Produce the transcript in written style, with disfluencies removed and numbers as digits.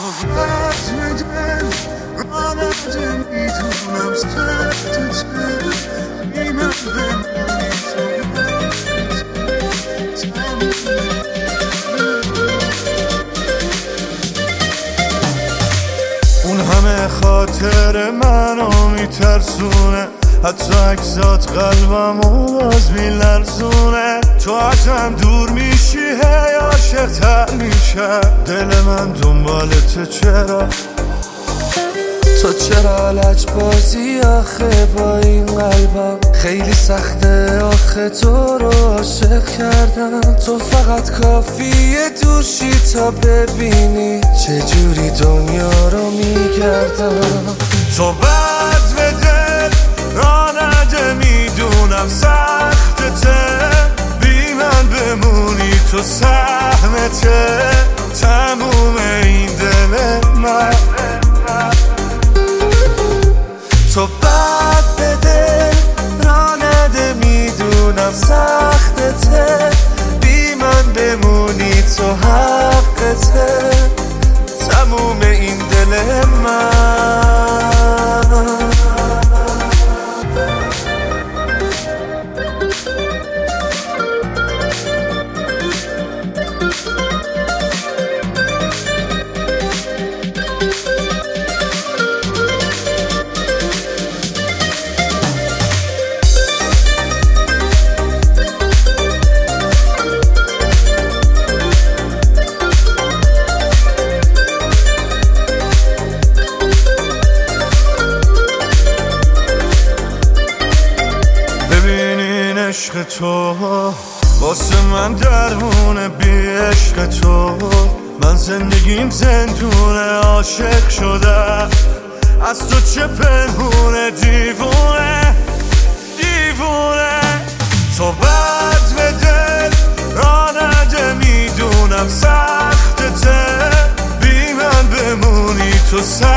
تو بد دل رانده میدونم سخت بی من بمونی اون همه خاطر منو میترسونه، حتی اکسات قلبمو باز میلرزونه. تو ازم دور میشی هی عاشق‌تر میشم، دل من دنبالته چرا؟ تو چرا لجبازی آخه با این قلبم؟ خیلی سخته آخه تو رو عاشق کردم. تو فقط کافیه دوشی تا ببینی چجوری دنیا رو میگردم. تو بد به دل رانده میدونم سختته، بی من بمونی تو سهمته تموم این دل من. تو بد به دل رانده میدونم سختته، بی من بمونی تو حقته تموم این دل من. عشق تو واسه من درمونه، بی عشق تو من زندگیم زندونه. عاشق شدم از تو چه پنهونه، دیوونه دیوونه. تو بد به دل رانده میدونم سختته، بی من بمونی تو